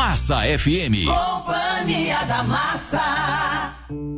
Massa FM. Companhia da Massa.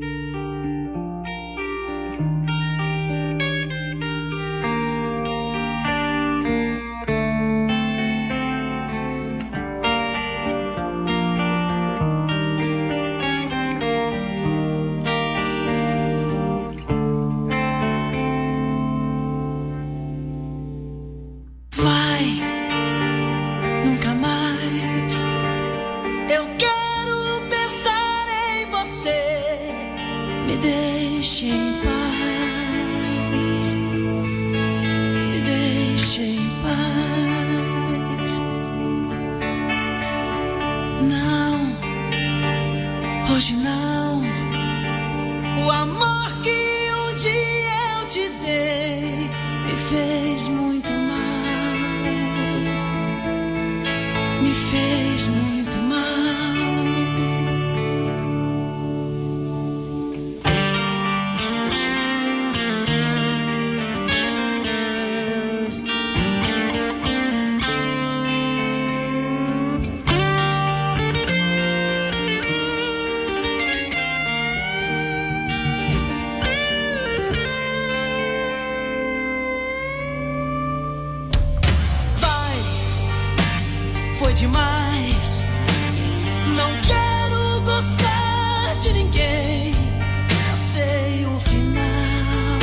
Foi demais, não quero gostar de ninguém. Já sei o final,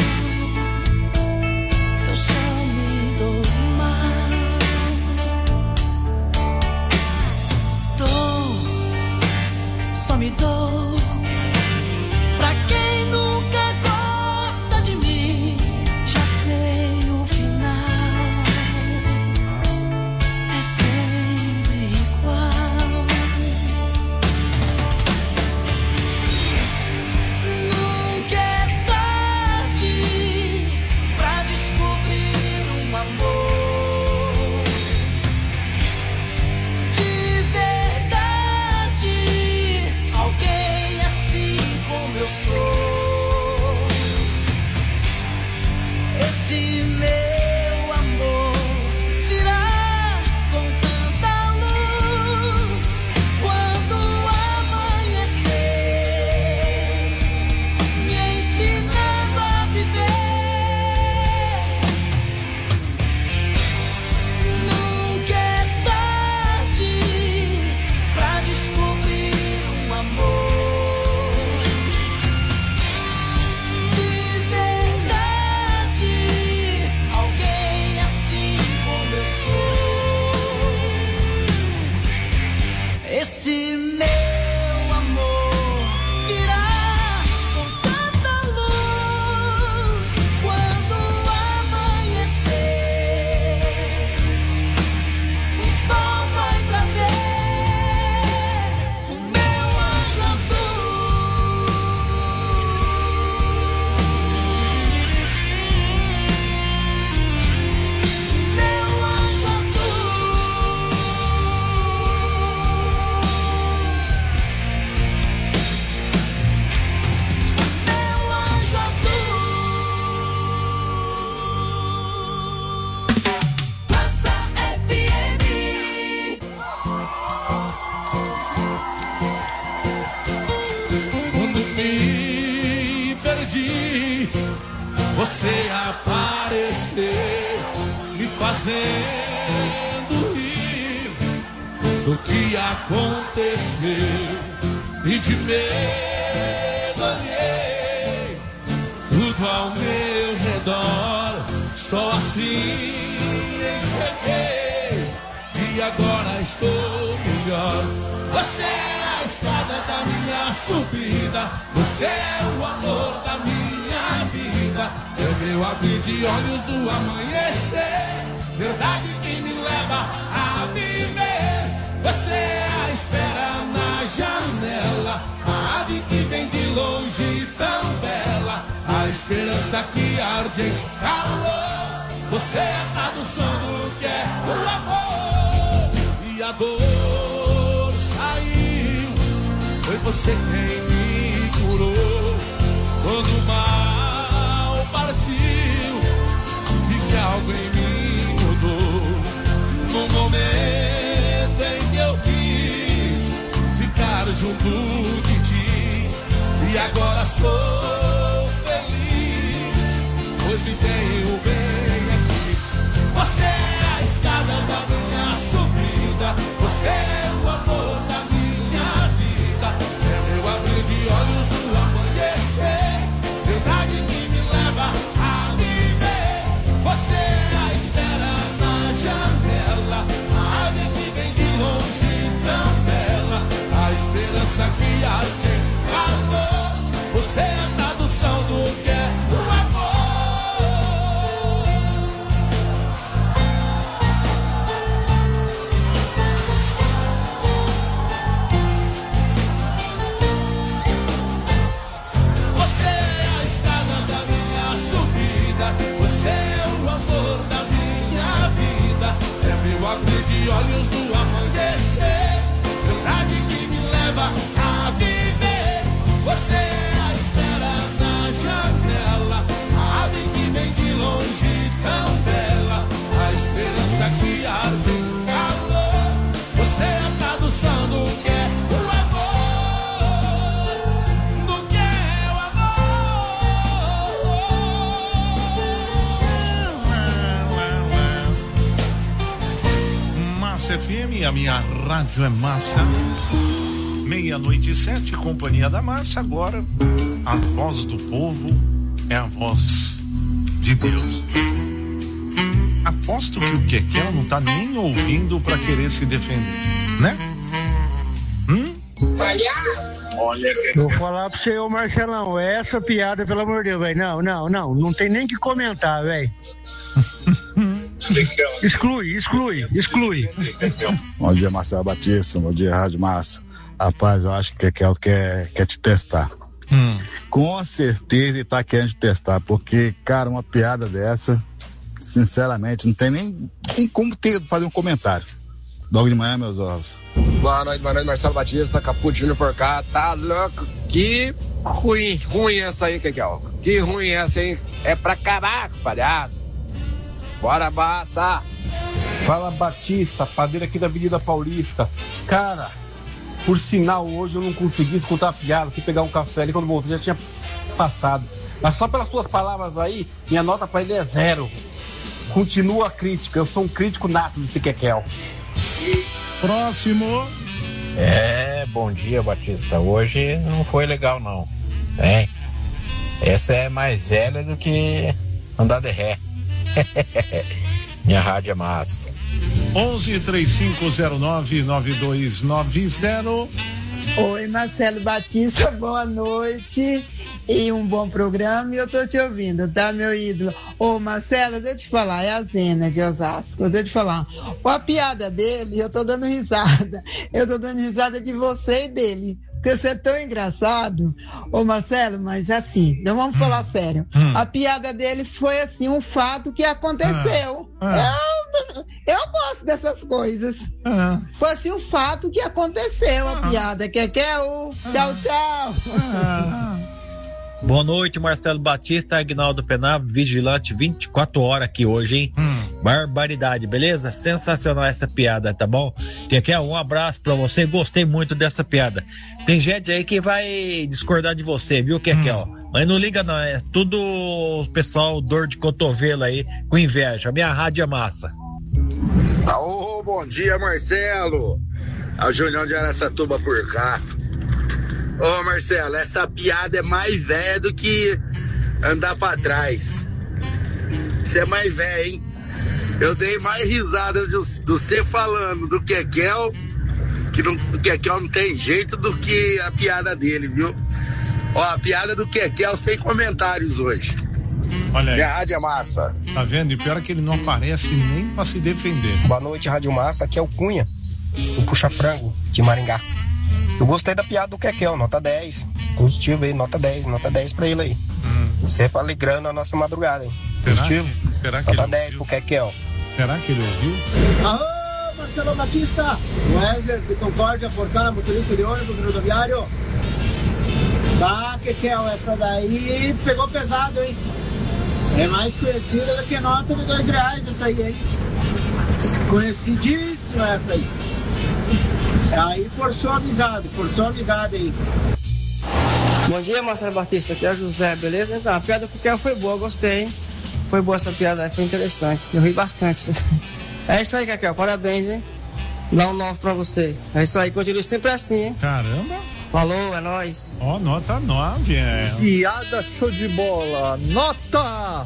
eu só me dou mal. Só me dou pra quem nunca gosta de mim. Já sei o final, é sempre igual. Nunca é tarde pra descobrir um amor de verdade, alguém assim como eu sou. Esse meu amor virá com tanta luz quando amanhecer, me ensinando a viver. Nunca é tarde pra descobrir um amor de verdade, alguém assim como eu sou. Esse meu amor virá com tanta luz quando amanhecer, o sol vai trazer o meu anjo azul. Meu anjo azul. Meu anjo azul. Massa FM. Quando me perdi, você apareceu, me fazendo rir do que aconteceu. E de medo olhei tudo ao meu redor, só assim enxerguei e agora estou melhor. Você é a escada da minha subida, você é o amor da minha vida, é meu abrir de olhos do amanhecer, verdade que me leva a viver. Você é a espera na janela, a ave que vem de longe tão bela, a esperança que arde em calor. Você é a tradução do que é o amor, e a dor saiu, foi você quem me curou. Quando o mal partiu, vi que algo em mim mudou. No momento em que eu quis vida. Você é o amor da minha vida. É meu abrir de olhos do amanhecer, verdade que me leva a viver. Você é a espera na janela, a ave que vem de longe tão bela, a esperança que arde em calor. Você é a tradução do que é o amor, do que é o amor. Massa FM, a minha rádio é massa. 00:07, Companhia da Massa. Agora a voz do povo é a voz de Deus. Aposto que o Kekel não tá nem ouvindo pra querer se defender, né? Olha, vou falar pra você, ô Marcelão, essa piada, pelo amor de Deus, velho, não tem nem que comentar, velho. Exclui. Bom dia, Marcelo Batista, bom dia, Rádio Massa. Rapaz, eu acho que o Kekel quer te testar. Com certeza ele tá querendo te testar, porque, cara, uma piada dessa, sinceramente, não tem nem como fazer um comentário. Logo de manhã, meus ovos. Boa noite, Marcelo Batista, Caputo Júnior por cá, tá louco? Que ruim essa aí, Kekel. Que ruim essa aí, é pra acabar com o palhaço. Bora, Massa! Fala, Batista, padeiro aqui da Avenida Paulista. Cara, por sinal, hoje eu não consegui escutar a piada, fui pegar um café ali, quando voltei já tinha passado. Mas só pelas suas palavras aí, minha nota pra ele é 0. Continua a crítica, eu sou um crítico nato desse Kekel. Próximo. Bom dia, Batista. Hoje não foi legal, não. Essa é mais velha do que andar de ré. Minha rádio é massa. 11-3509-9290. Oi, Marcelo Batista, boa noite e um bom programa, e eu tô te ouvindo, tá, meu ídolo? Ô, Marcelo, deixa eu te falar, é a Zena de Osasco, deixa eu te falar, a piada dele, eu tô dando risada de você e dele, porque você é tão engraçado, ô Marcelo, mas assim, então vamos falar sério, a piada dele foi assim, um fato que aconteceu, eu gosto dessas coisas, foi assim um fato que aconteceu, a piada, Kekel, tchau. Boa noite, Marcelo Batista, Aguinaldo Penavo, vigilante 24 horas aqui hoje, hein? Barbaridade, beleza? Sensacional essa piada, tá bom? Kekel, um abraço pra você, gostei muito dessa piada. Tem gente aí que vai discordar de você, viu, Kekel? Mas não liga não, é tudo o pessoal dor de cotovelo aí, com inveja. Minha rádio é massa. Bom dia, Marcelo. É o Julião de Araçatuba por cá. Ô, Marcelo, essa piada é mais velha do que andar pra trás. Você é mais velho, hein? Eu dei mais risada do você falando do Kekel, que o Kekel não tem jeito, do que a piada dele, viu? Ó, a piada do Kekel sem comentários hoje. Olha aí. Minha rádio é massa. Tá vendo? E pior é que ele não aparece nem pra se defender. Boa noite, Rádio Massa. Aqui é o Cunha, o Puxa-Frango de Maringá. Eu gostei da piada do Kekel, nota 10. Positivo aí, nota 10 pra ele aí. Sempre alegrando a nossa madrugada, hein? Positivo? Será que nota ele 10 ouviu? pro Kekel. Será que ele ouviu? Alô, Marcelo Batista, Wesley de Concórdia, por cá, motorista de ônibus rodoviário. Tá, Kekel, essa daí pegou pesado, hein? É mais conhecida do que nota de R$2 essa aí, hein? Conhecidíssima essa aí. Aí forçou a amizade aí. Bom dia, Marcelo Batista, aqui é o José, beleza? Então, a piada do Kekel foi boa, gostei, hein? Foi boa essa piada, foi interessante, eu ri bastante. É isso aí, Kekel, parabéns, hein? Dá um 9 pra você. É isso aí, continue sempre assim, hein? Caramba! Falou, é nóis. Nota 9, Piada show de bola, nota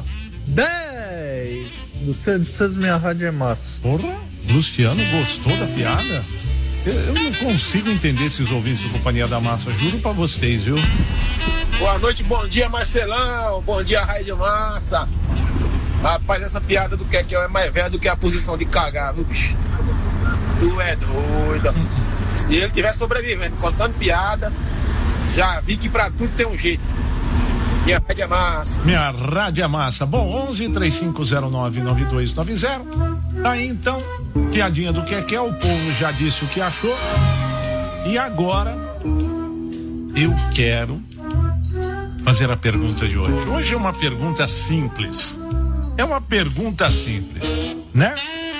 10. Do Santos, minha rádio é massa. Porra, Luciano gostou da piada? Eu não consigo entender esses ouvintes do Companhia da Massa, juro pra vocês, viu? Boa noite, bom dia, Marcelão, bom dia, Rádio Massa. Rapaz, essa piada do Kekel é mais velha do que a posição de cagar, viu, bicho? Tu é doido. Se ele estiver sobrevivendo, contando piada, já vi que pra tudo tem um jeito. Minha rádio é massa. Minha rádio é massa. Bom, 11-3509-9290. Tá aí então, piadinha do que é, o povo já disse o que achou. E agora, eu quero fazer a pergunta de hoje. Hoje é uma pergunta simples. É uma pergunta simples, né?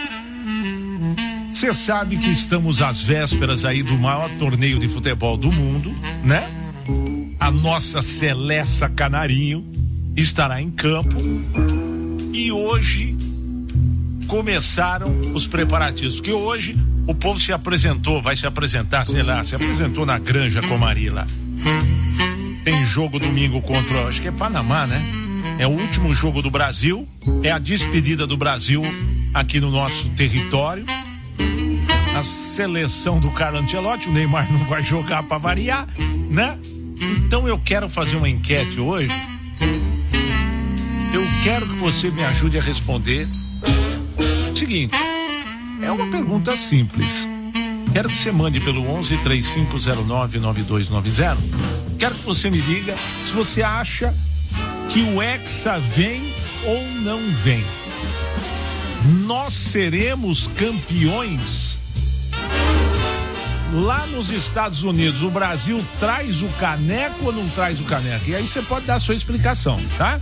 Você sabe que estamos às vésperas aí do maior torneio de futebol do mundo, né? A nossa Celeste Canarinho estará em campo e hoje começaram os preparativos, que hoje o povo se apresentou, vai se apresentar, sei lá, se apresentou na Granja Comari lá. Tem jogo domingo contra, acho que é Panamá, né? É o último jogo do Brasil, é a despedida do Brasil aqui no nosso território. A seleção do Carlo Ancelotti, o Neymar não vai jogar pra variar, né? Então eu quero fazer uma enquete hoje. Eu quero que você me ajude a responder. Seguinte, é uma pergunta simples. Quero que você mande pelo 11-3509-9290. Quero que você me diga se você acha que o Hexa vem ou não vem. Nós seremos campeões? Lá nos Estados Unidos, o Brasil traz o caneco ou não traz o caneco? E aí você pode dar a sua explicação, tá?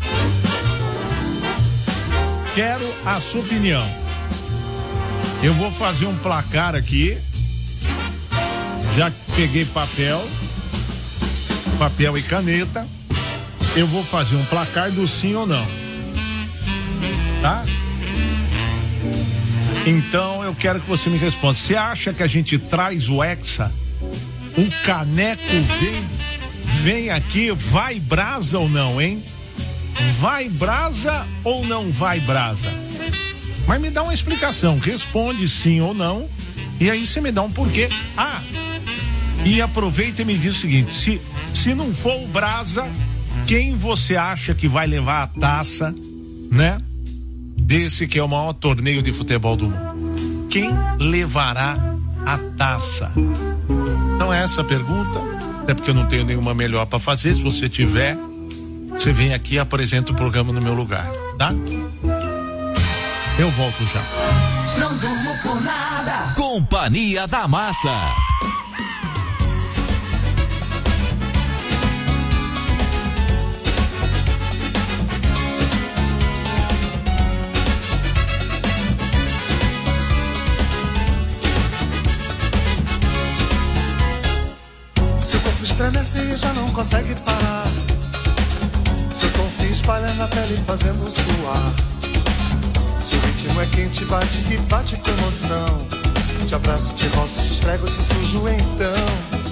Quero a sua opinião. Eu vou fazer um placar aqui. Já peguei papel e caneta. Eu vou fazer um placar do sim ou não. Tá? Então eu quero que você me responda. Você acha que a gente traz o Hexa? O caneco vem aqui, vai brasa ou não, hein? Vai brasa ou não vai brasa? Mas me dá uma explicação, responde sim ou não, e aí você me dá um porquê. E aproveita e me diz o seguinte, se não for o brasa, quem você acha que vai levar a taça, né? Desse que é o maior torneio de futebol do mundo. Quem levará a taça? Então é essa a pergunta, até porque eu não tenho nenhuma melhor para fazer. Se você tiver, você vem aqui e apresenta o programa no meu lugar, tá? Eu volto já. Não durmo por nada. Companhia da Massa. Estremece e já não consegue parar. Seu som se espalha na pele fazendo suar. Seu ritmo é quente, bate que bate com emoção. Te abraço, te roço, te esfrego, te sujo então.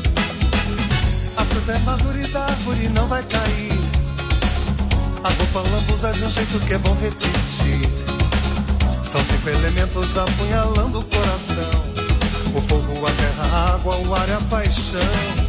A fruta é madura e da árvore não vai cair. A roupa lambuza de um jeito que é bom repetir. São 5 elementos apunhalando o coração: o fogo, a terra, a água, o ar e a paixão.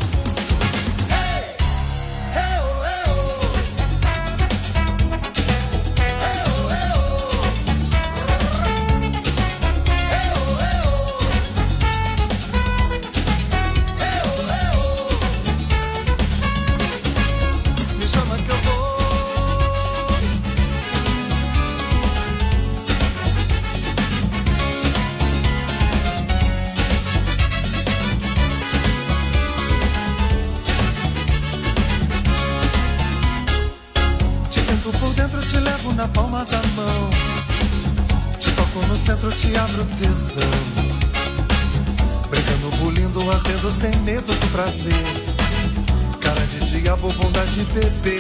Na palma da mão, te toco no centro, te abro tesão. Brincando, bulindo, ardendo, sem medo do prazer. Cara de diabo, bondade de bebê.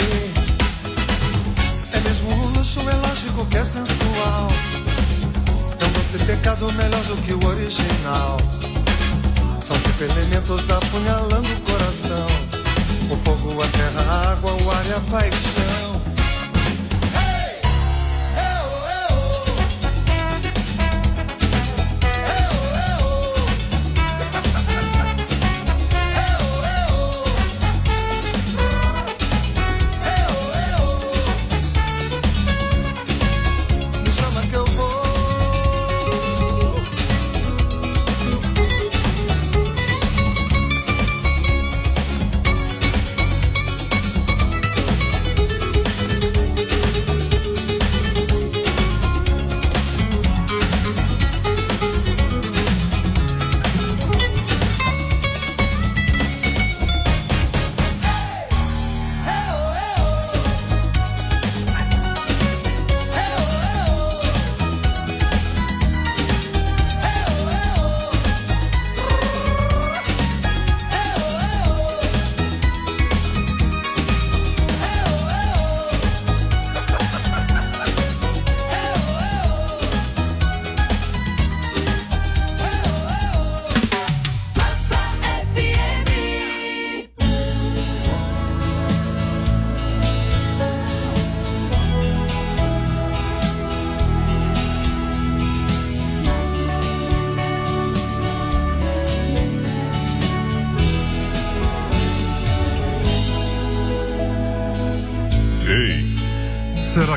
É mesmo um luxo, é lógico que é sensual. É um doce pecado melhor do que o original. São 5 elementos apunhalando o coração: o fogo, a terra, a água, o ar e a paixão.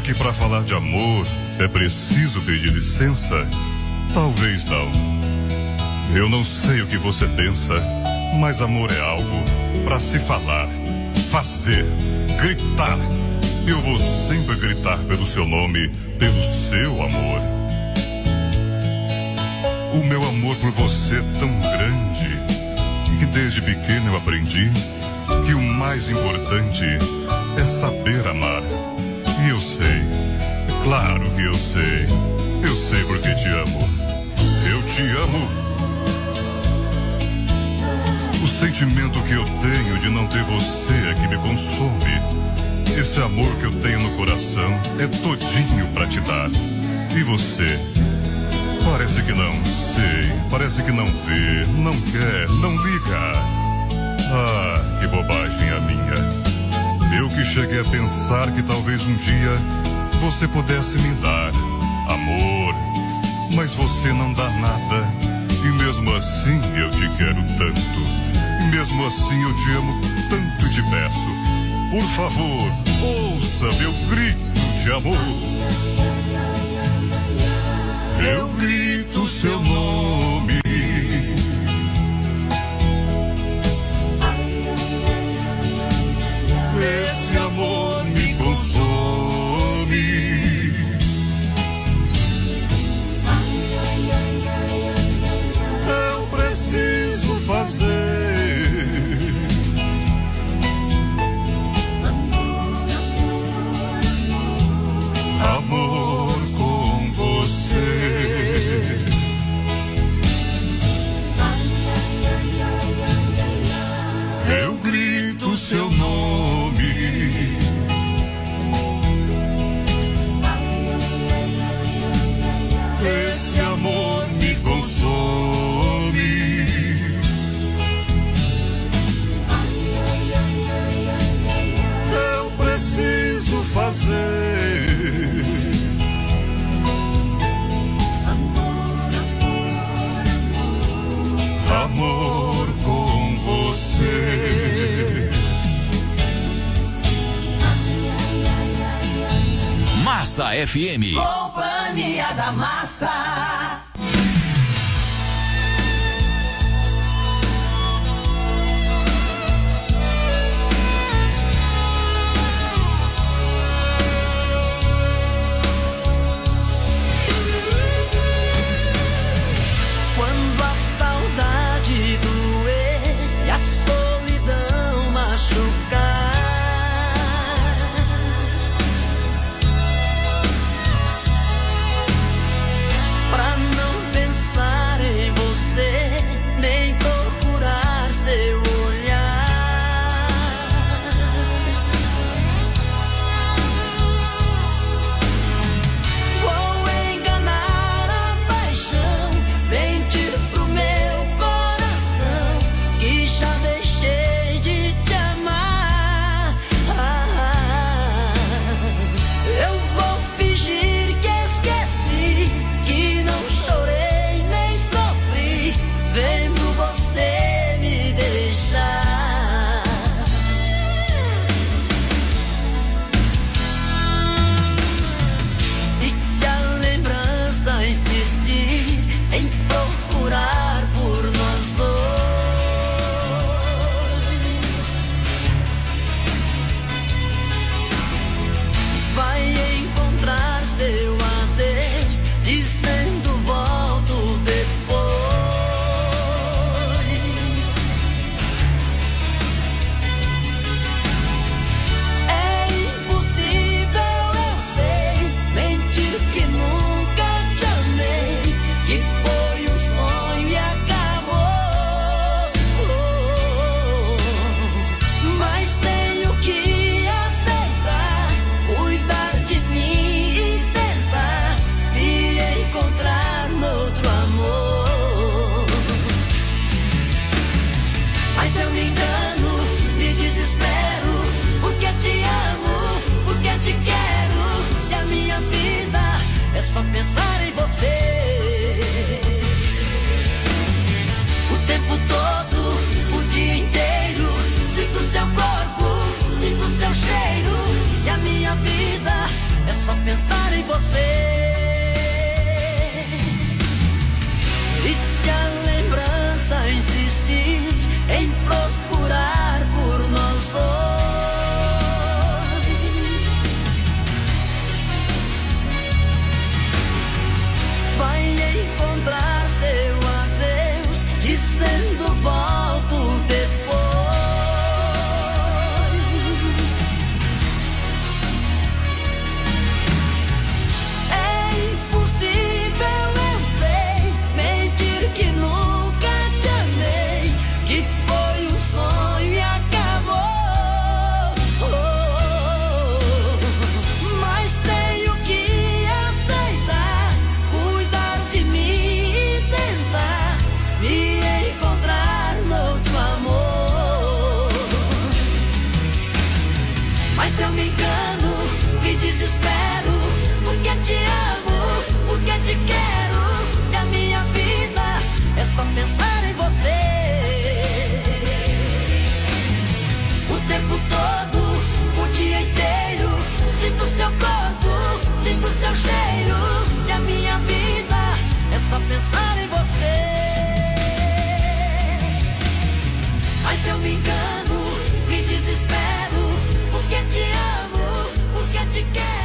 que pra falar de amor é preciso pedir licença? Talvez não. Eu não sei o que você pensa, mas amor é algo pra se falar, fazer, gritar. Eu vou sempre gritar pelo seu nome, pelo seu amor. O meu amor por você é tão grande que desde pequeno eu aprendi que o mais importante é saber amar. E eu sei, claro que eu sei porque te amo. Eu te amo. O sentimento que eu tenho de não ter você é que me consome. Esse amor que eu tenho no coração é todinho pra te dar. E você? Parece que não sei, parece que não vê, não quer, não liga. Ah, que bobagem a minha. Eu que cheguei a pensar que talvez um dia você pudesse me dar amor, mas você não dá nada. E mesmo assim eu te quero tanto. E mesmo assim eu te amo tanto e te peço, por favor, ouça meu grito de amor. Eu grito seu nome. Esse amor me consome. Eu preciso fazer amor com você. Eu grito seu nome. Esse amor me consome. Eu preciso fazer amor com você. Massa FM. Companhia da Massa. Quando a saudade doer e a solidão machucar, pra não pensar em você, nem procurar seu olhar, vou enganar a paixão, mentir pro meu coração, que já deixei de te amar. Eu vou fingir que esqueci, que não chorei nem sofri, vendo você me deixar. E se a lembrança insistir em procurar por nós dois, vai encontrar seu adeus, dizendo volto depois. É impossível, eu sei, mentir que nunca te amei, que foi um sonho e acabou. Mas tenho que aceitar, cuidar de mim e tentar me encontrar noutro amor. Mas eu me engano, me desespero, porque te amo, porque te quero, e a minha vida é só pensar em você. O tempo todo, o dia inteiro, sinto seu corpo, sinto seu cheiro, e a minha vida é só só pensar em você. E se a lembrança insistir em procurar por nós dois, vai encontrar seu adeus dizendo volto depois. Só pensar em você o tempo todo, o dia inteiro. Sinto seu corpo, sinto seu cheiro. E a minha vida é só pensar em você. Mas eu me engano, me desespero, porque te amo, porque te quero.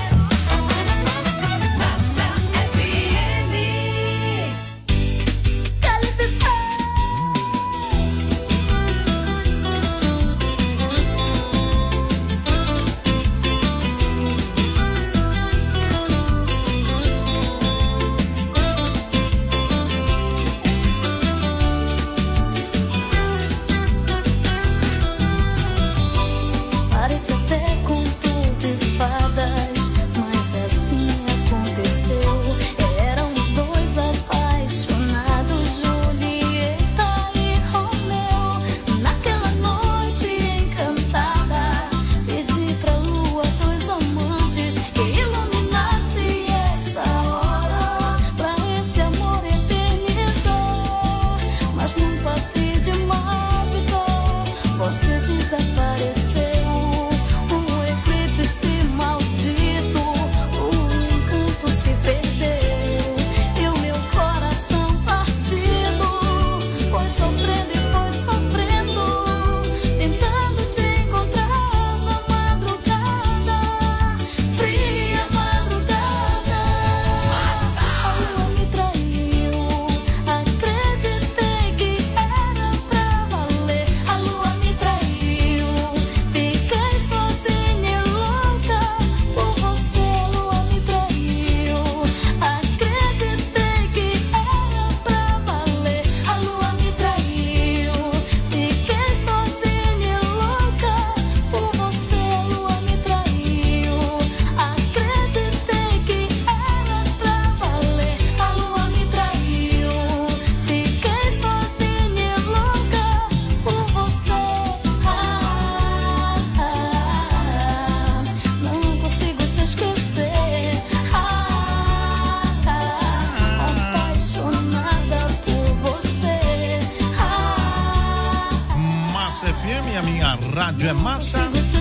Rádio é massa.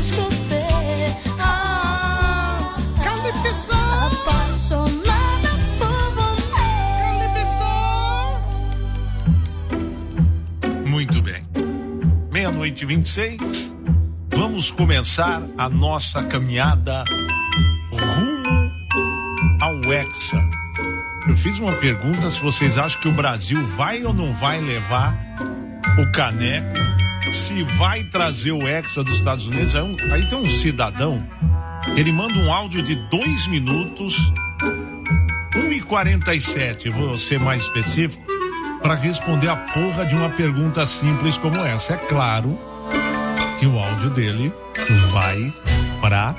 Apaixonada por você. Muito bem. 00:26. Vamos começar a nossa caminhada rumo ao Hexa. Eu fiz uma pergunta se vocês acham que o Brasil vai ou não vai levar o caneco, se vai trazer o Hexa dos Estados Unidos. Aí tem um cidadão, ele manda um áudio de 2 minutos, 1:47, vou ser mais específico, para responder a porra de uma pergunta simples como essa. É claro que o áudio dele vai pra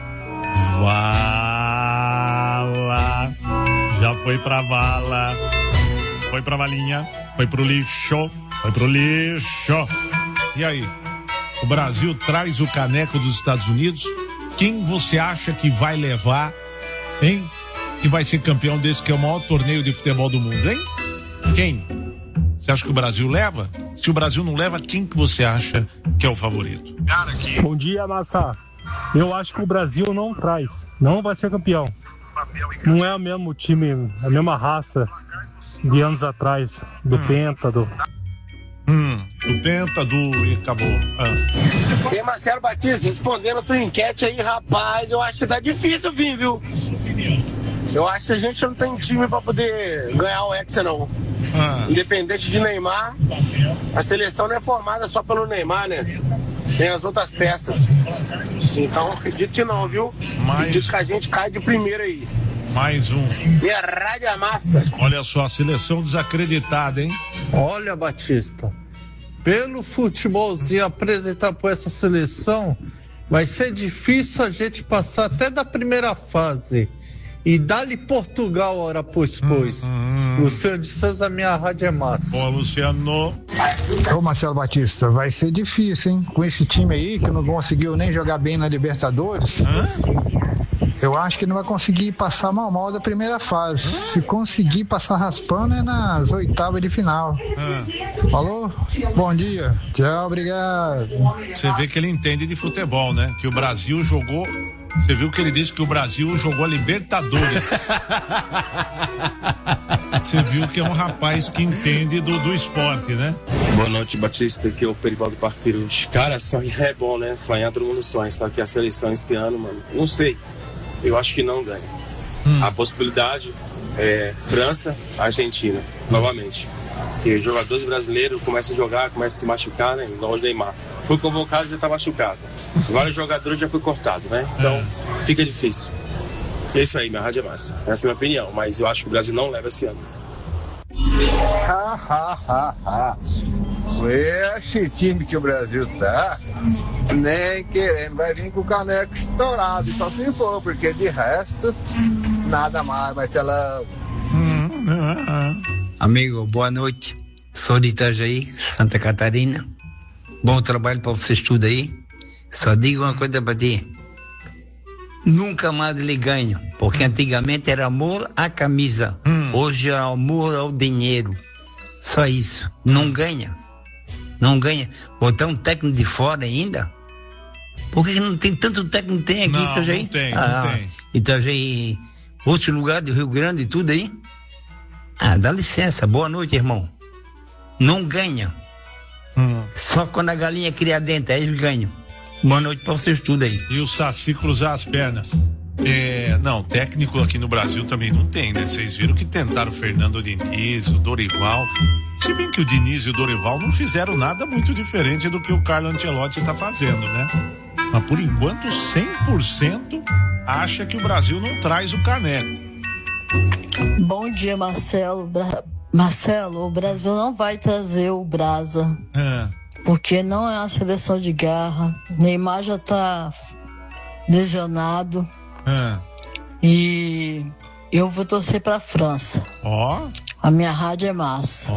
vala. Já foi pra vala, foi pra valinha, foi pro lixo, foi pro lixo. E aí, o Brasil traz o caneco dos Estados Unidos? Quem você acha que vai levar, hein? Que vai ser campeão desse que é o maior torneio de futebol do mundo, hein? Quem? Você acha que o Brasil leva? Se o Brasil não leva, quem que você acha que é o favorito? Bom dia, Massa. Eu acho que o Brasil não traz, não vai ser campeão. não é o mesmo time, a mesma raça de anos atrás, do Penta, do Penta, e acabou. E Marcelo Batista, respondendo a sua enquete aí, rapaz, eu acho que tá difícil vir, viu? Eu acho que a gente não tem time pra poder ganhar o Hexa, não. Independente de Neymar, a seleção não é formada só pelo Neymar, né? Tem as outras peças. Então, acredito que não, viu? Acredito que a gente cai de primeira aí. Mais um. Minha rádio é massa. Olha só, a seleção desacreditada, hein? Olha, Batista, pelo futebolzinho apresentar por essa seleção, vai ser difícil a gente passar até da primeira fase. E dá-lhe Portugal, hora pois. Luciano de Santos, a minha rádio é massa. Ó, Luciano. Ô, Marcelo Batista, vai ser difícil, hein? Com esse time aí, que não conseguiu nem jogar bem na Libertadores. Eu acho que não vai conseguir passar mal da primeira fase. Se conseguir passar raspando, é nas oitavas de final. Falou? Bom dia. Tchau, obrigado. Você vê que ele entende de futebol, né? Que o Brasil jogou... Você viu que ele disse que o Brasil jogou a Libertadores. Você viu que é um rapaz que entende do esporte, né? Boa noite, Batista, aqui é o Perivaldo Parqueiros. Cara, sonhar é bom, né? Sonhar todo mundo sonha, só que a seleção esse ano, mano, não sei. Eu acho que não ganha. A possibilidade é França, Argentina, novamente. Porque jogadores brasileiros começam a jogar, começam a se machucar, né? Igual o Neymar. Foi convocado e já tá machucado. Vários jogadores já foi cortado, né? Então, fica difícil. É isso aí, minha rádio é massa. Essa é a minha opinião, mas eu acho que o Brasil não leva esse ano. Esse time que o Brasil tá, nem querendo, vai vir com o caneco estourado, só se for, porque de resto, nada mais, Marcelão. Amigo, boa noite. Sou de Itajaí, Santa Catarina. Bom trabalho para vocês tudo aí. Só digo uma coisa para ti. Nunca mais ele ganha, porque antigamente era amor à camisa. Hoje é amor ao dinheiro. Só isso. Não ganha. Não ganha. Botar um técnico de fora ainda? Por que não tem tanto técnico que tem aqui em Itajaí? Não tem, não tem. Itajaí, outro lugar do Rio Grande e tudo aí? Dá licença. Boa noite, irmão. Não ganha. Só quando a galinha cria dentro, aí eles ganham. Boa noite pra vocês tudo aí. E o Saci cruzar as pernas. Não, técnico aqui no Brasil também não tem, né? Vocês viram que tentaram o Fernando Diniz, o Dorival. Se bem que o Diniz e o Dorival não fizeram nada muito diferente do que o Carlo Ancelotti tá fazendo, né? Mas por enquanto 100% acha que o Brasil não traz o caneco. Bom dia, Marcelo. Marcelo, o Brasil não vai trazer o Brasa. Porque não é uma seleção de garra. Neymar já tá lesionado. E eu vou torcer pra França. A minha rádio é massa.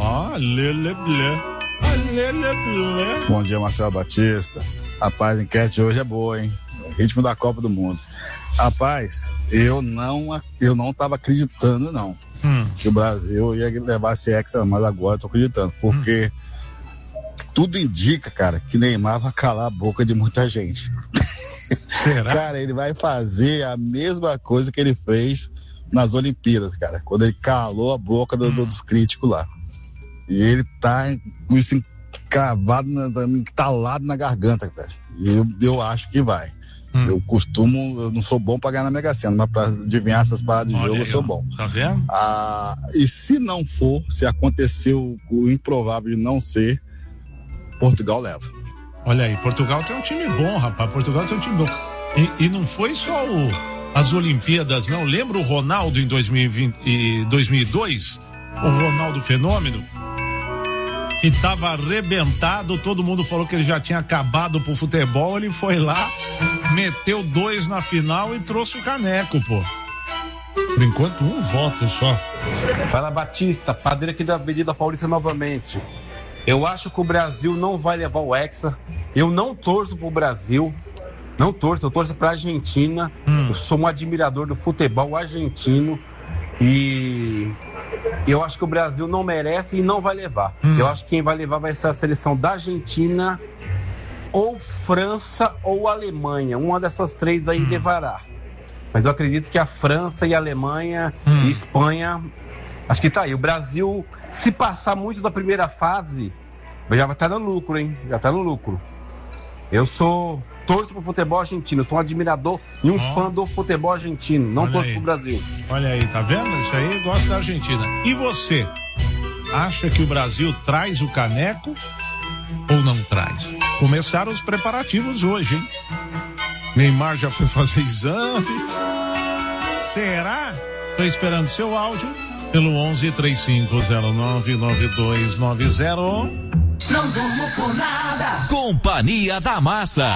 Bom dia, Marcelo Batista. Rapaz, a enquete hoje é boa, hein? Ritmo da Copa do Mundo. Rapaz, eu não tava acreditando, não. Que o Brasil ia levar esse Hexa, mas agora eu tô acreditando. Porque tudo indica, cara, que Neymar vai calar a boca de muita gente. Será? Cara, ele vai fazer a mesma coisa que ele fez nas Olimpíadas, cara. Quando ele calou a boca dos críticos lá. E ele tá com isso encravado, entalado na garganta, cara. E eu acho que vai. Eu não sou bom pra ganhar na Mega Sena, mas pra adivinhar essas paradas de jogo eu sou bom. Tá vendo? E se não for, se aconteceu o improvável de não ser, Portugal leva. Olha aí, Portugal tem um time bom, rapaz. Portugal tem um time bom. E não foi só as Olimpíadas, não. Lembra o Ronaldo em 2002? O Ronaldo Fenômeno? Que tava arrebentado, todo mundo falou que ele já tinha acabado pro futebol, ele foi lá, meteu 2 na final e trouxe o caneco, pô. Por enquanto, 1 voto só. Fala, Batista, padeiro aqui da Avenida Paulista novamente. Eu acho que o Brasil não vai levar o Hexa. Eu não torço pro Brasil. Não torço, eu torço pra Argentina. Eu sou um admirador do futebol argentino. E eu acho que o Brasil não merece e não vai levar. Eu acho que quem vai levar vai ser a seleção da Argentina, ou França, ou Alemanha. Uma dessas 3 aí levará. Mas eu acredito que a França e a Alemanha e Espanha, acho que tá aí. O Brasil, se passar muito da primeira fase, já vai estar no lucro, hein? Já tá no lucro. Eu torço pro futebol argentino, sou um admirador e um fã do futebol argentino, não torço pro Brasil. Olha aí, tá vendo? Isso aí gosta da Argentina. E você? Acha que o Brasil traz o caneco ou não traz? Começaram os preparativos hoje, hein? Neymar já foi fazer exame. Será? Tô esperando seu áudio pelo 1135099290. Não durmo por nada. Companhia da Massa.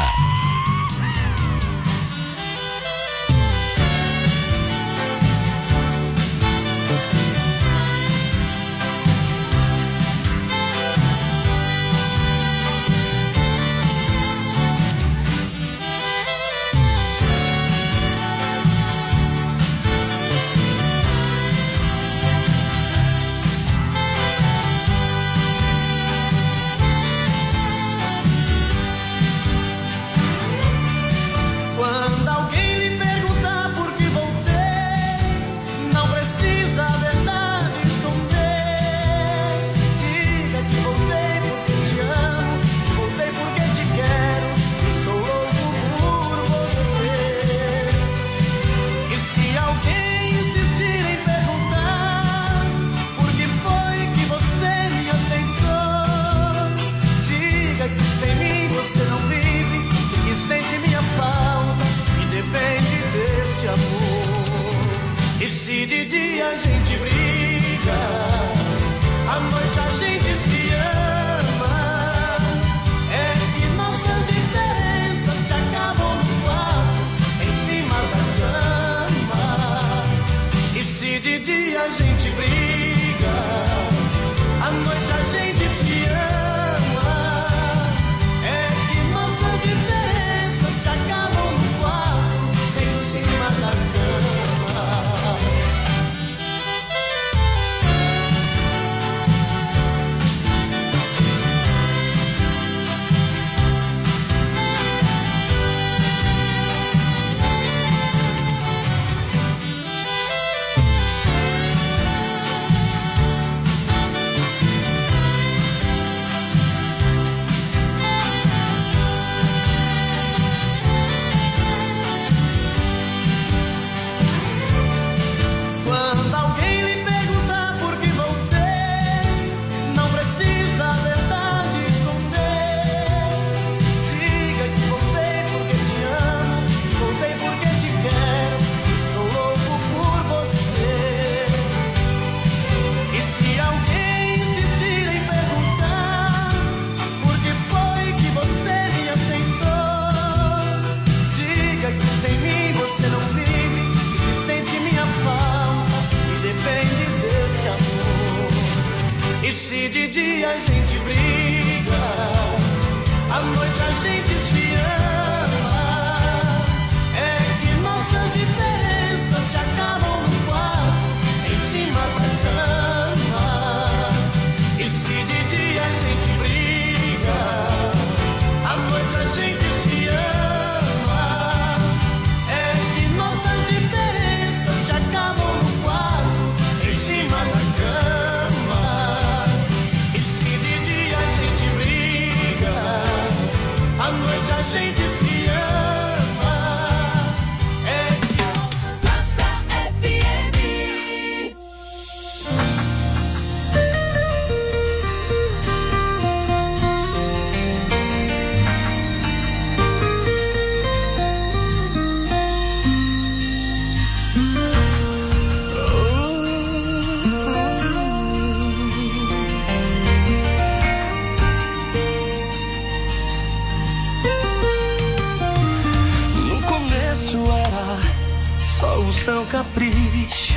Capricho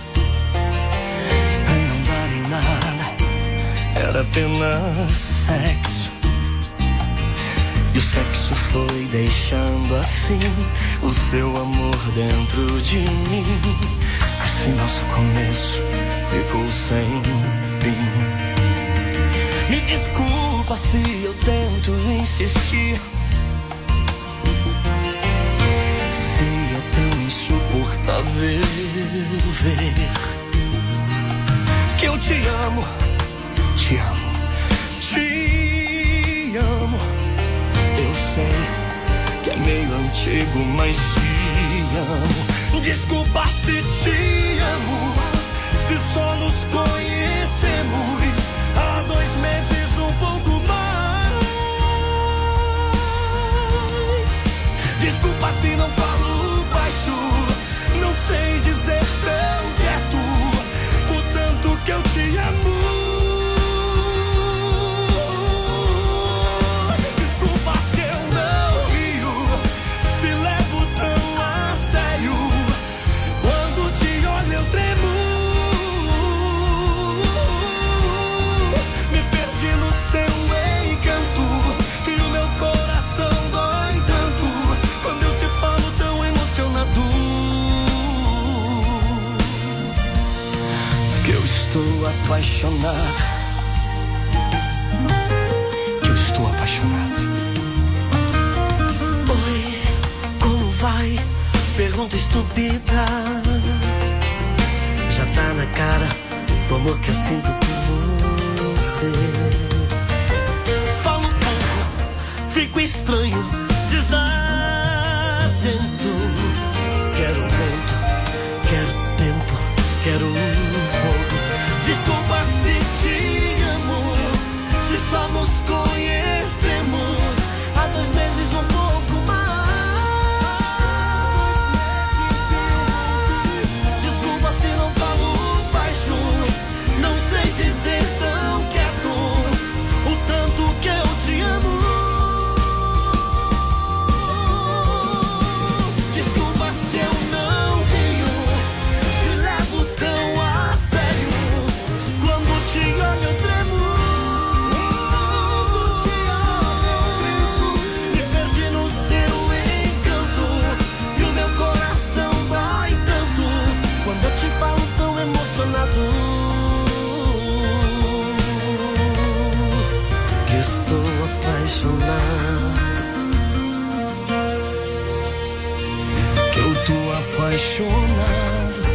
pra não dar em nada, era apenas sexo. E o sexo foi deixando assim o seu amor dentro de mim. Assim nosso começo ficou sem fim. Me desculpa se eu tento insistir, se é tão insuportável basta ver que eu te amo, te amo, te amo. Eu sei que é meio antigo, mas te amo. Desculpa se te amo, se só nos conhecemos há 2 meses, um pouco mais. Desculpa se não falo baixo, não sei dizer tão quieto o tanto que eu te amo. Desculpa se eu não rio, se levo tão a sério. Quando te olho eu tremo, me perdi no seu encanto e o meu coração dói tanto quando eu te falo tão emocionado. Que eu estou apaixonado, que eu estou apaixonado. Oi, como vai? Pergunta estúpida. Já tá na cara o amor que eu sinto por você. Falo pouco, fico estranho, desatento. Quero vento, quero tempo, quero fogo. Desculpa se te amo, se só nos conhecemos há 2 meses, um pouco mais. Desculpa se não falo baixo, não sei dizer tão quieto o tanto que eu te amo. Desculpa se eu não rio, se levo tão a sério. Quando te olho eu tremo, me perdi no seu encanto e o meu coração dói tanto quando eu te falo tão emocionado. Que estou apaixonado, que eu tô apaixonado.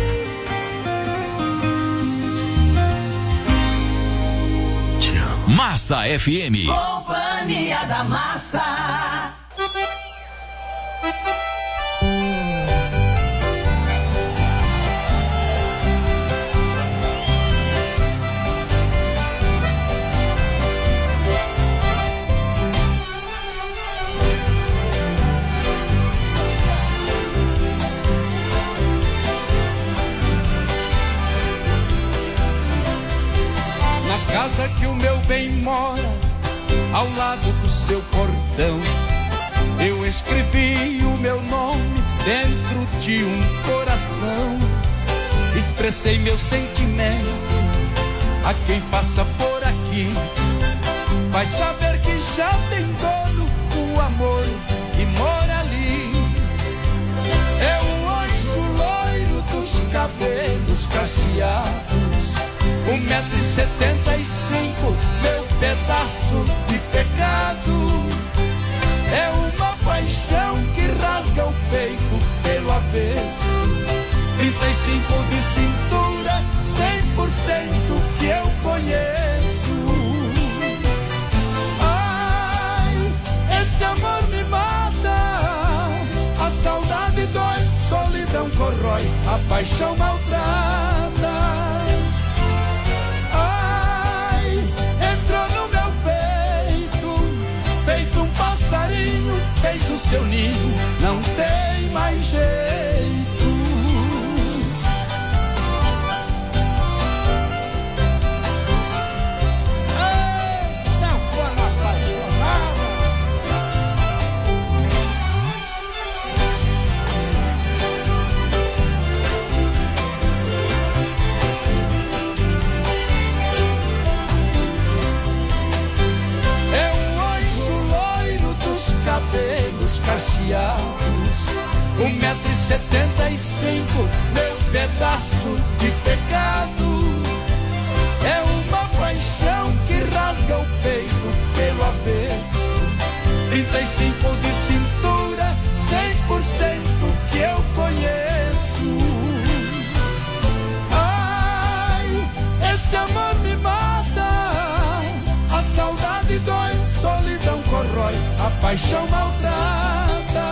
Te amo. Massa FM. Companhia da Massa. Na casa que o meu bem mora, ao lado do seu portão, eu escrevi o meu nome dentro de um coração. Expressei meu sentimento a quem passa por aqui. Vai saber que já tem dono o amor que mora ali. É o anjo loiro dos cabelos cacheados, 1,75 m, meu pedaço de pecado. É uma paixão que rasga o peito pelo avesso, 35 de cintura, 100% que eu conheço. Ai, esse amor me mata, a saudade dói, solidão corrói, a paixão maltrata. Ai, entrou no meu peito, feito um passarinho, fez o seu ninho, não tem mais jeito. Cabelos cacheados, 1,75 m, meu pedaço de pecado. É uma paixão que rasga o peito pelo avesso, 35 de cintura, 100% que eu conheço. paixão maltrata.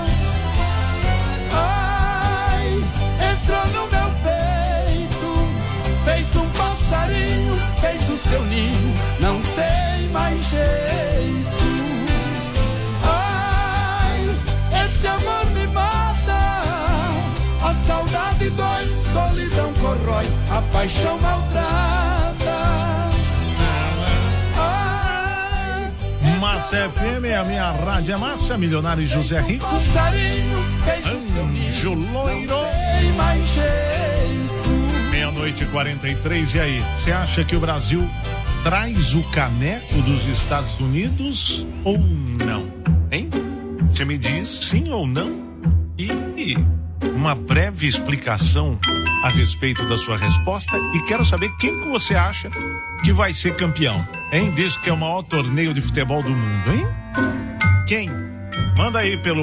Ai, entrou no meu peito, feito um passarinho, fez o seu ninho, não tem mais jeito. Ai, esse amor me mata, a saudade dói, solidão corrói, a paixão maltrata. Massa FM, a minha rádio é massa, Milionário José Rico. Anjo Loiro. meia-noite e 43, e aí? Você acha que o Brasil traz o caneco dos Estados Unidos ou não? Hein? Você me diz sim ou não? E uma breve explicação a respeito da sua resposta, e quero saber quem que você acha que vai ser campeão, hein? Diz que é o maior torneio de futebol do mundo, hein? Quem? Manda aí pelo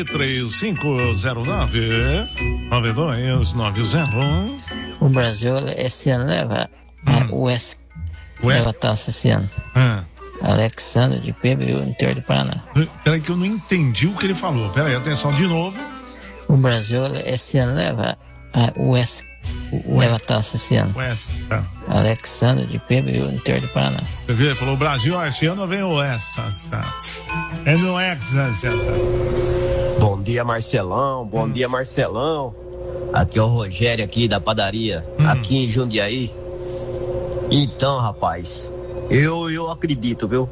11-3509-9290. O Brasil esse ano leva leva a taça esse ano. Alexandre de Pebrio, interior do Paraná. Peraí que eu não entendi o que ele falou. Peraí, atenção de novo. O Brasil esse ano leva leva a taça esse ano. Tá. Alexandre de Pebrio, interior do Paraná. Você viu? Ele falou: o Brasil, esse ano vem o Hexa. É no Hexa. Bom dia, Marcelão. Bom dia, Marcelão. Aqui é o Rogério aqui da padaria, aqui em Jundiaí. Então, rapaz, eu acredito, viu?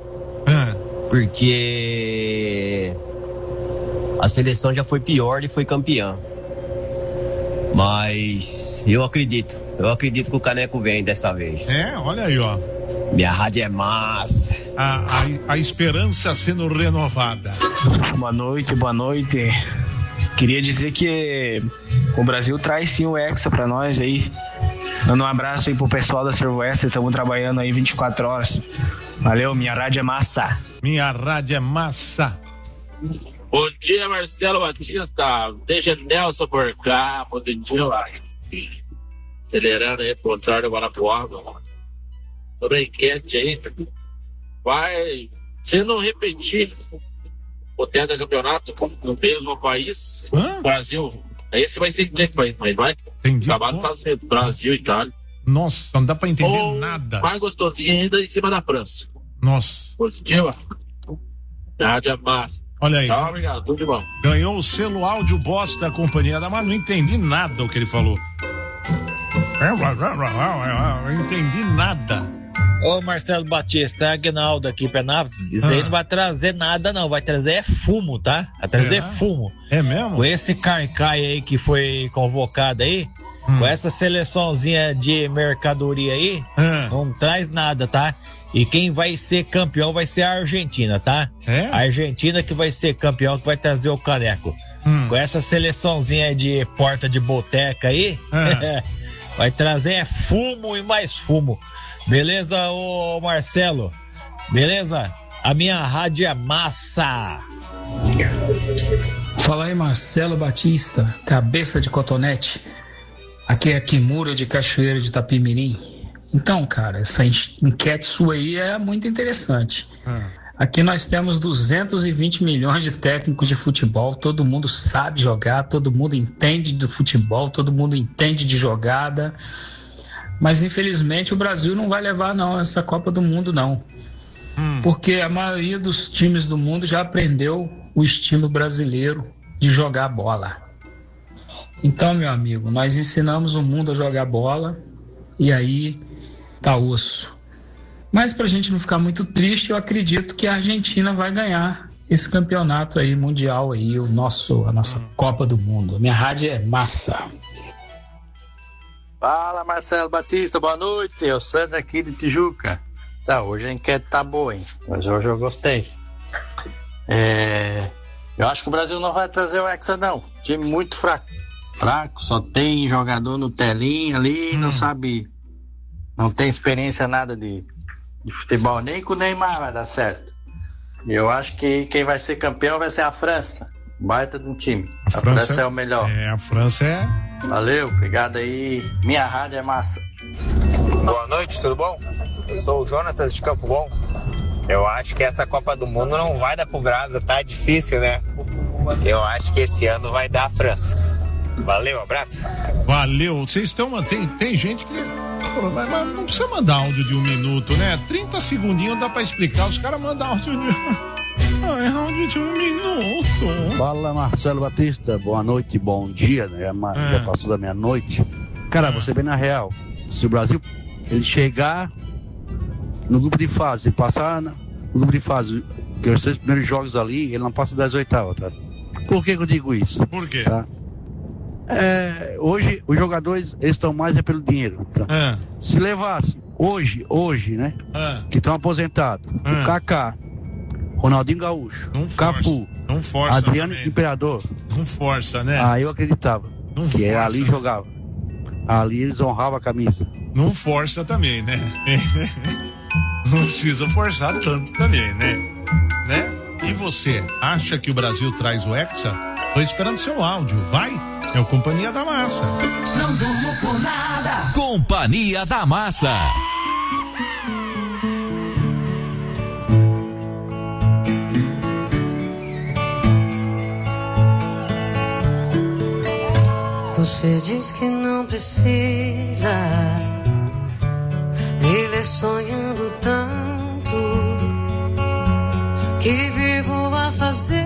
Porque a seleção já foi pior e foi campeã. Mas eu acredito que o caneco vem dessa vez. Olha aí, ó. Minha rádio é massa. A esperança sendo renovada. Boa noite. Queria dizer que o Brasil traz sim o Hexa pra nós aí. Dando um abraço aí pro pessoal da Servoeste, estamos trabalhando aí 24 horas. Valeu, minha rádio é massa. Minha rádio é massa. Bom dia, Marcelo Batista. Deixa Nelson por cá. Bom dia, lá. Acelerando aí pro contrário do Guarapuava. Tô bem quente aí. Vai, se não repetir o campeonato no mesmo país, Brasil, esse vai ser nesse país, mas vai. Entendi. Acabar nos Estados Unidos, Brasil, Itália. Nossa, não dá pra entender nada. Mais gostosinho ainda em cima da França. Nossa. Positiva. Rádio é massa. Olha aí. Tchau, obrigado, tudo de bom. Ganhou o selo áudio boss da companhia da Mar, não entendi nada o que ele falou. Não entendi nada. Ô Marcelo Batista, é Aguinaldo aqui pra Nápoles. Isso aí não vai trazer nada não, vai trazer fumo, tá? Vai trazer fumo. É mesmo? Com esse Caicai aí que foi convocado aí, com essa seleçãozinha de mercadoria aí, não traz nada, tá? E quem vai ser campeão vai ser a Argentina, tá? A Argentina que vai ser campeão, que vai trazer o caneco. Com essa seleçãozinha de porta de boteca aí, vai trazer fumo e mais fumo. Beleza, ô Marcelo? Beleza? A minha rádio é massa. Fala aí, Marcelo Batista, cabeça de cotonete. Aqui é Kimura de Cachoeira de Itapimirim. Então, cara, essa enquete sua aí é muito interessante. Aqui nós temos 220 milhões de técnicos de futebol, todo mundo sabe jogar, todo mundo entende do futebol, todo mundo entende de jogada, mas infelizmente o Brasil não vai levar não essa Copa do Mundo não, porque a maioria dos times do mundo já aprendeu o estilo brasileiro de jogar bola. Então, meu amigo, nós ensinamos o mundo a jogar bola e aí tá osso. Mas pra gente não ficar muito triste, eu acredito que a Argentina vai ganhar esse campeonato aí mundial aí, a nossa Copa do Mundo. Minha rádio é massa. Fala, Marcelo Batista, boa noite. Eu sou daqui de Tijuca. Tá, hoje a enquete tá boa, hein? Mas hoje eu gostei. Eu acho que o Brasil não vai trazer o Hexa, não. Time muito fraco. Só tem jogador no telinha ali, não sabe, não tem experiência nada de futebol, nem com o Neymar vai dar certo. Eu acho que quem vai ser campeão vai ser a França. Baita de um time. A França é o melhor. A França é. Valeu, obrigado aí. Minha rádio é massa. Boa noite, tudo bom? Eu sou o Jonatas de Campo Bom. Eu acho que essa Copa do Mundo não vai dar pro Brasa, tá difícil, né? Eu acho que esse ano vai dar a França. Valeu, abraço. Valeu. Vocês estão... Tem gente que... Mas não precisa mandar áudio de 1 minuto, né? 30 segundinhos dá pra explicar. Os caras mandam áudio de... áudio de 1 minuto. Fala, Marcelo Batista. Boa noite, bom dia, né? Já passou da meia-noite. Cara, você vê na real. Se o Brasil ele chegar no grupo de fase, passar no grupo de fase, que os 3 primeiros jogos ali, ele não passa das oitavas, tá? Por que eu digo isso? Por quê? Tá? Hoje os jogadores eles estão mais pelo dinheiro, tá? Se levasse hoje, né? Que estão aposentados, o Kaká, Ronaldinho Gaúcho, Cafu, não força Adriano também. Imperador, não força, né? Eu acreditava não que força. Ali jogava, ali eles honravam a camisa. Não força também, né? Não precisa forçar tanto também, né? E você, acha que o Brasil traz o Hexa? Tô esperando seu áudio, vai? É o Companhia da Massa. Não durmo por nada. Companhia da Massa. Você diz que não precisa viver sonhando tanto, que vivo a fazer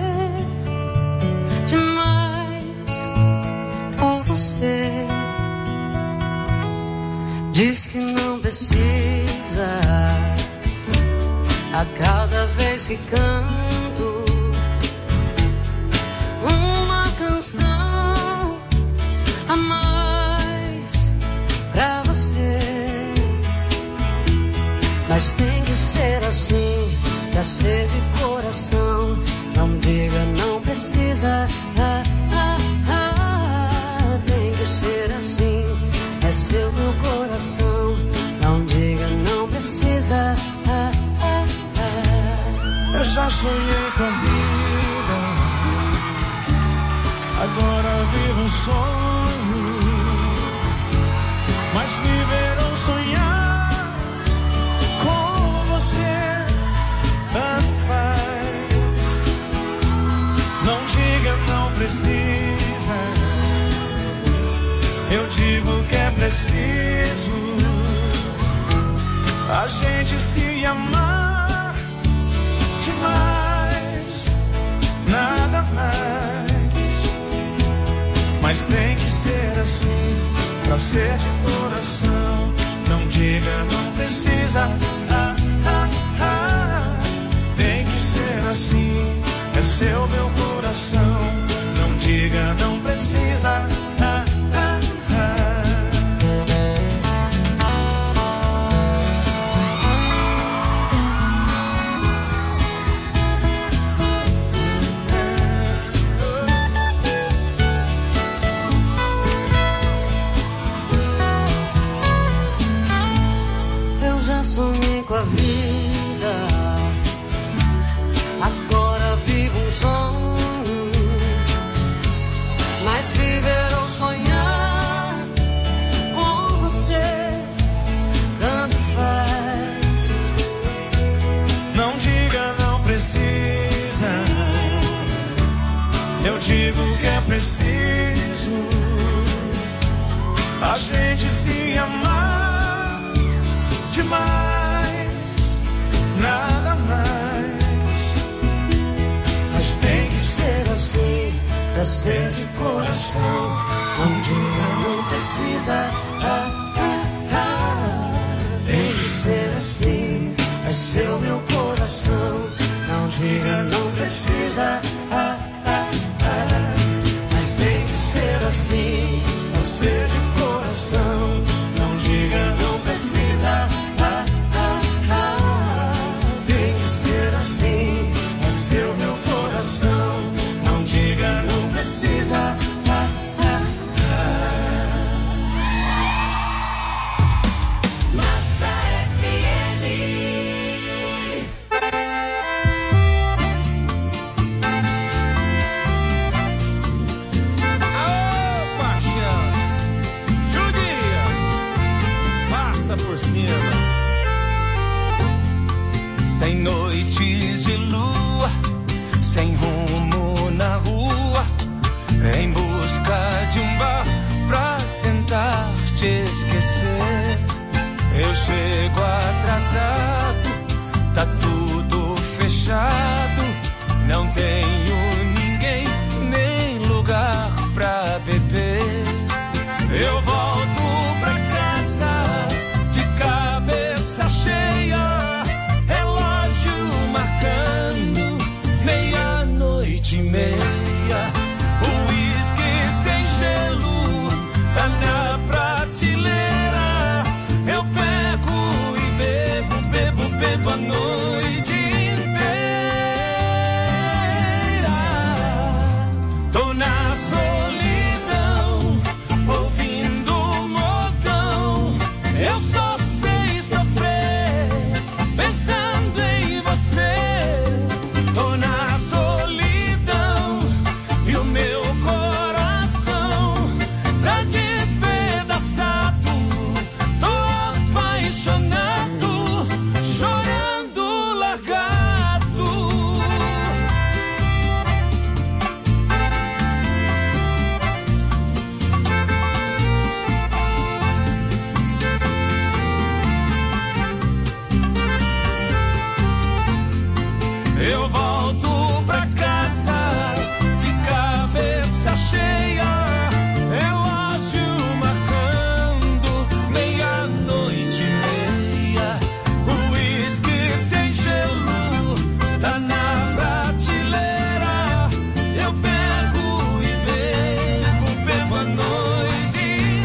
demais por você. Diz que não precisa a cada vez que canto uma canção a mais pra você. Mas tem que ser assim, pra ser de coração. Não diga não precisa, tem que ser assim, é seu meu coração. Não diga não precisa, Eu já sonhei com a vida, agora vivo um sonho. Mas viver ou sonhar com você tanto faz. Não diga não precisa, eu digo que é preciso a gente se amar demais, nada mais. Mas tem que ser assim, pra ser de coração. Não diga não precisa, tem que ser assim, é seu meu coração. Não diga não precisa, sonhei com a vida, agora vivo um sonho. Mas viver ou sonhar com você tanto faz. não diga não precisa, eu digo que é preciso a gente se amar demais, nada mais. Mas tem que ser assim, pra ser de coração. Não diga não precisa, tem que ser assim, é seu meu coração. Não diga não precisa, mas tem que ser assim, pra ser de coração. Não diga não precisa, tem que ser assim, é seu meu coração. Não diga não precisa. Massa FM. Aô, paixão! Judia! Passa por cima! sem noites de lua, sem rumo na rua, em busca de um bar pra tentar te esquecer. Eu chego atrasado, tá tudo fechado, não tenho ninguém nem lugar pra beber. Eu volto pra casa de cabeça cheia, relógio marcando 00:30. O uísque sem gelo tá na prateleira. Eu pego e bebo, bebo, bebo a noite inteira. Tô na solidão, ouvindo modão. Eu só sei sofrer, pensando em você. Tô na solidão e o meu coração tá despedaçado. Tô apaixonado, chorando largado. Eu volto pra casa de cabeça cheia, relógio marcando 00:30. O uísque sem gelo tá na prateleira. Eu pego e bebo, bebo a noite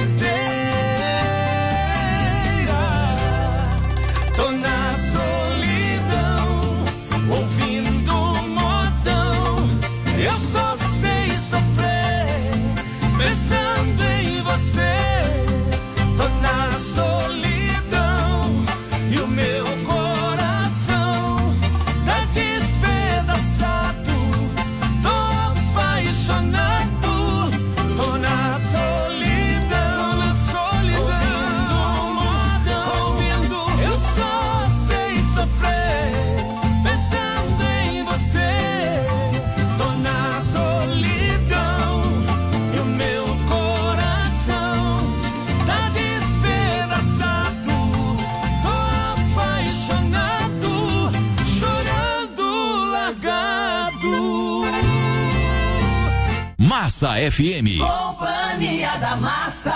inteira. Tô na solidão, ouvindo modão. Eu só sei sofrer, pensando em você. Tô na solidão e o meu coração tá despedaçado. Tô apaixonado, tô na solidão, ouvindo modão, ouvindo. Eu só sei sofrer, pensando em você. Tô na solidão e o meu coração tá despedaçado. Tô apaixonado, chorando largado. Massa FM. Companhia da Massa.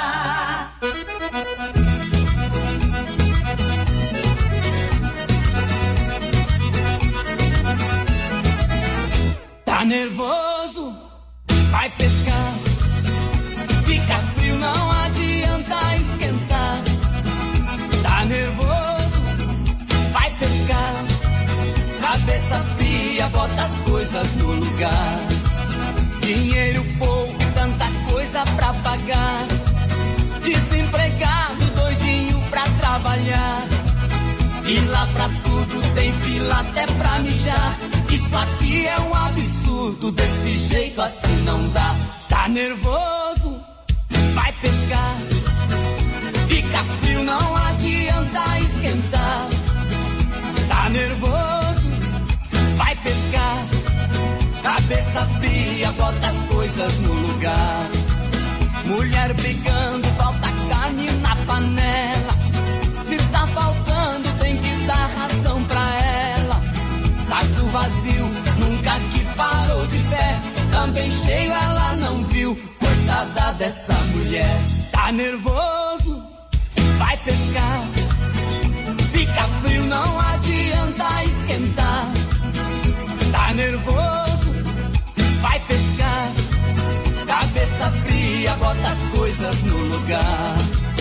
Tá nervoso? Vai pescar. Fica frio, não adianta esquentar. Tá nervoso? Vai pescar. Cabeça fria, bota as coisas no lugar. Dinheiro pouco, tanta coisa pra pagar. Desempregado, doidinho pra trabalhar. Fila pra tudo, tem fila até pra mijar. Isso aqui é um absurdo, desse jeito assim não dá. Tá nervoso? Vai pescar. Fica frio, não adianta esquentar. Tá nervoso? Vai pescar. Cabeça fria, bota as coisas no lugar. Mulher brigando, falta carne na panela. Se tá faltando, tem que dar razão pra ela. Saco vazio, nunca que parou de pé. Também cheio, ela não viu. Coitada dessa mulher. Tá nervoso? Vai pescar. Fica frio, não adianta esquentar. Tá nervoso? Vai pescar. Cabeça fria, bota as coisas no lugar.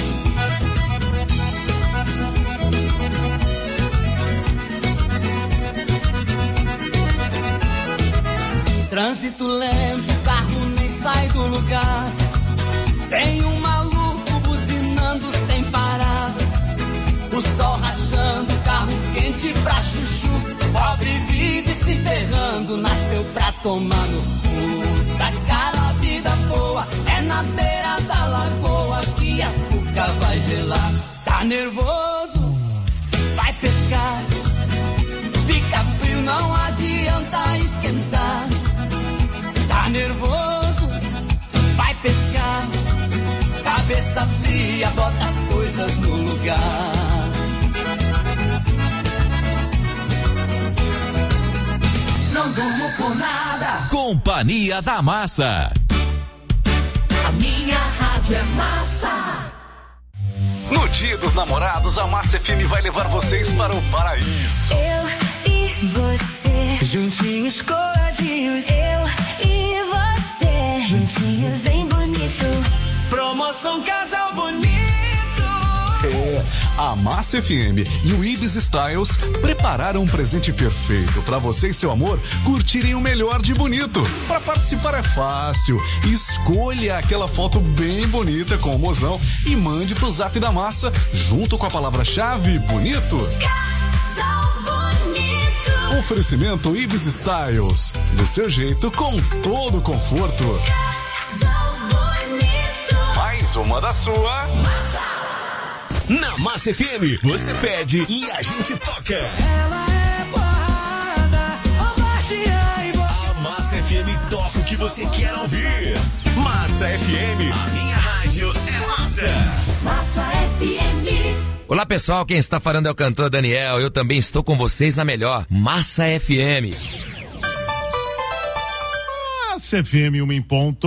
Trânsito lento, carro nem sai do lugar. Tem um maluco buzinando sem parar. O sol rachando, carro quente pra chuchu. Pobre vive se ferrando, nasceu pra tomar no cu. Está cara a vida boa, é na beira da lagoa que a cuca vai gelar. Tá nervoso? Vai pescar. Não adianta esquentar. Tá nervoso, vai pescar. Cabeça fria, bota as coisas no lugar. Não durmo por nada. Companhia da Massa. A minha rádio é massa. No Dia dos Namorados, a Massa FM vai levar vocês para o paraíso. Eu e você, juntinhos coladinhos. Eu e você, juntinhos em bonito. Promoção Casal Bonito. A Massa FM e o Ibis Styles prepararam um presente perfeito para você e seu amor curtirem o melhor de bonito. Para participar é fácil. Escolha aquela foto bem bonita com o mozão e mande pro Zap da Massa junto com a palavra-chave bonito. Casal bonito. Oferecimento Ibis Styles. Do seu jeito, com todo conforto. Casal bonito. Mais uma da sua. Na Massa FM, você pede e a gente toca. Ela é porrada, ô baixinha e A Massa FM toca o que você quer ouvir. Massa FM, a minha rádio é Massa. Massa FM. Olá pessoal, quem está falando é o cantor Daniel. Eu também estou com vocês na melhor Massa FM. Massa FM, 1 em ponto.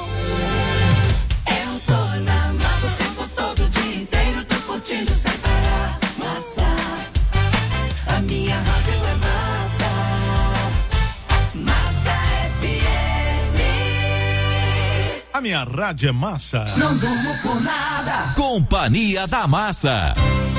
A minha rádio é massa. Não durmo por nada. Companhia da Massa.